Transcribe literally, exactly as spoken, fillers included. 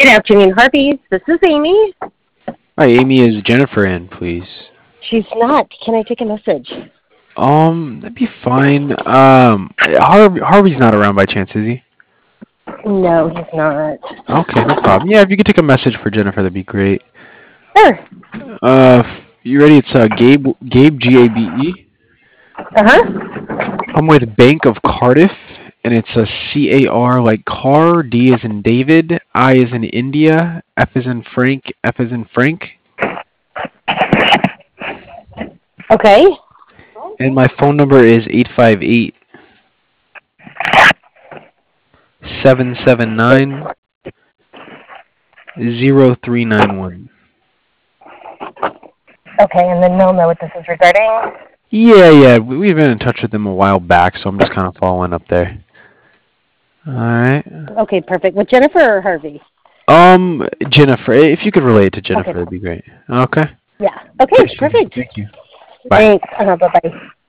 Good afternoon, Harvey. This is Amy. Hi, Amy. Is Jennifer in, please? She's not. Can I take a message? Um, that'd be fine. Um, Harvey, Harvey's not around by chance, is he? No, he's not. Okay, no problem. Yeah, if you could take a message for Jennifer, that'd be great. Sure. Uh, f- you ready? It's uh, Gabe, Gabe, G A B E. Uh-huh. I'm with Bank of Cardiff, and it's a C A R like car, D is in David, I is in India, F is in Frank, F is in Frank. Okay. And my phone number is eight five eight, seven seven nine, zero three nine one. Okay, and then they'll know what this is regarding. Yeah, yeah, we- we've been in touch with them a while back, so I'm just kind of following up there. All right. Okay, perfect. With Jennifer or Harvey? Um, Jennifer, if you could relate to Jennifer, Okay. that'd be great. Okay. Yeah. Okay, Appreciate it. perfect. Thank you. Bye. Thanks. Uh-huh, bye-bye.